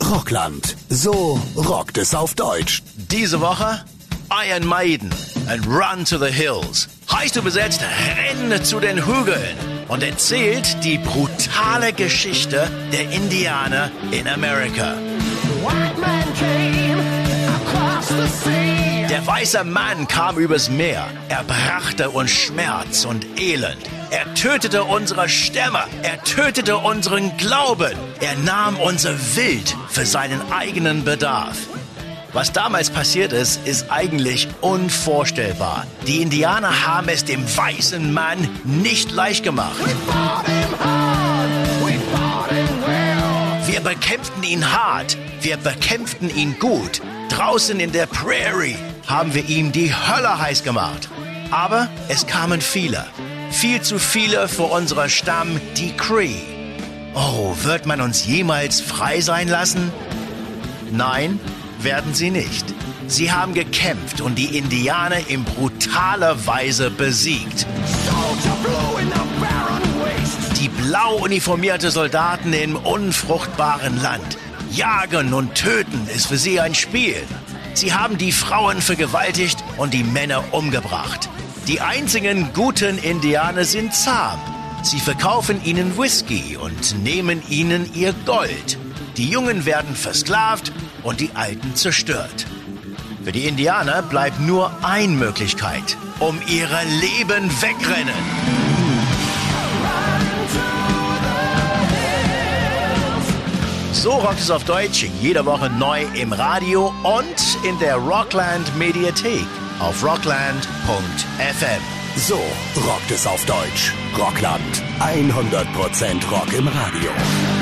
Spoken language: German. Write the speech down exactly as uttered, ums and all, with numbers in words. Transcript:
Rockland. So rockt es auf Deutsch. Diese Woche Iron Maiden and Run to the Hills. Heißt übersetzt, renne zu den Hügeln. Und erzählt die brutale Geschichte der Indianer in Amerika. Der weiße Mann kam übers Meer. Er brachte uns Schmerz und Elend. Er tötete unsere Stämme. Er tötete unseren Glauben. Er nahm unser Wild für seinen eigenen Bedarf. Was damals passiert ist, ist eigentlich unvorstellbar. Die Indianer haben es dem weißen Mann nicht leicht gemacht. Wir bekämpften ihn hart. Wir bekämpften ihn gut. Draußen in der Prairie haben wir ihm die Hölle heiß gemacht. Aber es kamen viele. Viel zu viele für unseren Stamm, die Cree. Oh, wird man uns jemals frei sein lassen? Nein, werden sie nicht. Sie haben gekämpft und die Indianer in brutaler Weise besiegt. Die blau uniformierte Soldaten im unfruchtbaren Land. Jagen und töten ist für sie ein Spiel. Sie haben die Frauen vergewaltigt und die Männer umgebracht. Die einzigen guten Indianer sind zahm. Sie verkaufen ihnen Whisky und nehmen ihnen ihr Gold. Die Jungen werden versklavt und die Alten zerstört. Für die Indianer bleibt nur eine Möglichkeit: um ihre Leben wegrennen. So rockt es auf Deutsch, jede Woche neu im Radio und in der Rockland Mediathek auf rockland punkt f m. So rockt es auf Deutsch. Rockland. hundert Prozent Rock im Radio.